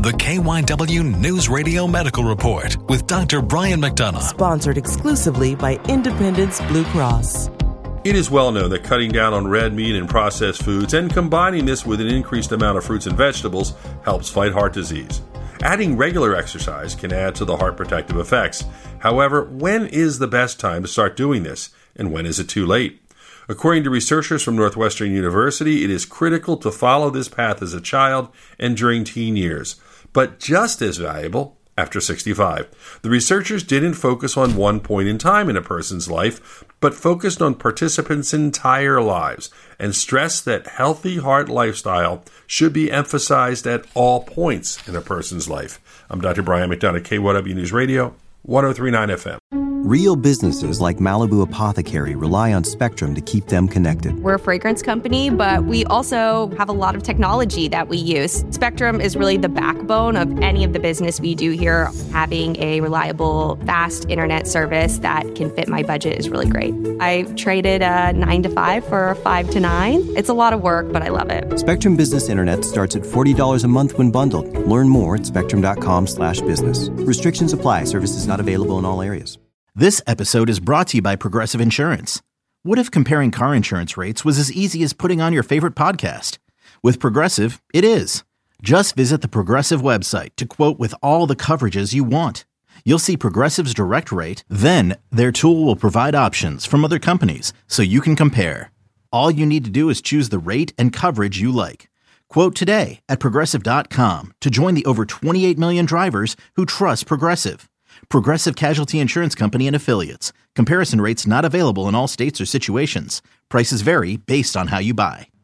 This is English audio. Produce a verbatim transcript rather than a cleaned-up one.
the K Y W News Radio Medical Report with Doctor Brian McDonough. Sponsored exclusively by Independence Blue Cross. It is well known that cutting down on red meat and processed foods and combining this with an increased amount of fruits and vegetables helps fight heart disease. Adding regular exercise can add to the heart protective effects. However, when is the best time to start doing this, and when is it too late? According to researchers from Northwestern University, it is critical to follow this path as a child and during teen years, but just as valuable after sixty-five. The researchers didn't focus on one point in time in a person's life, but focused on participants' entire lives and stressed that healthy heart lifestyle should be emphasized at all points in a person's life. I'm Doctor Brian McDonough, K Y W News Radio, one oh three point nine F M. Real businesses like Malibu Apothecary rely on Spectrum to keep them connected. We're a fragrance company, but we also have a lot of technology that we use. Spectrum is really the backbone of any of the business we do here. Having a reliable, fast internet service that can fit my budget is really great. I traded a nine to five for a five to nine. It's a lot of work, but I love it. Spectrum Business Internet starts at forty dollars a month when bundled. Learn more at spectrum.com slash business. Restrictions apply. Services not available in all areas. This episode is brought to you by Progressive Insurance. What if comparing car insurance rates was as easy as putting on your favorite podcast? With Progressive, it is. Just visit the Progressive website to quote with all the coverages you want. You'll see Progressive's direct rate, then their tool will provide options from other companies so you can compare. All you need to do is choose the rate and coverage you like. Quote today at Progressive dot com to join the over twenty-eight million drivers who trust Progressive. Progressive Casualty Insurance Company and Affiliates. Comparison rates not available in all states or situations. Prices vary based on how you buy.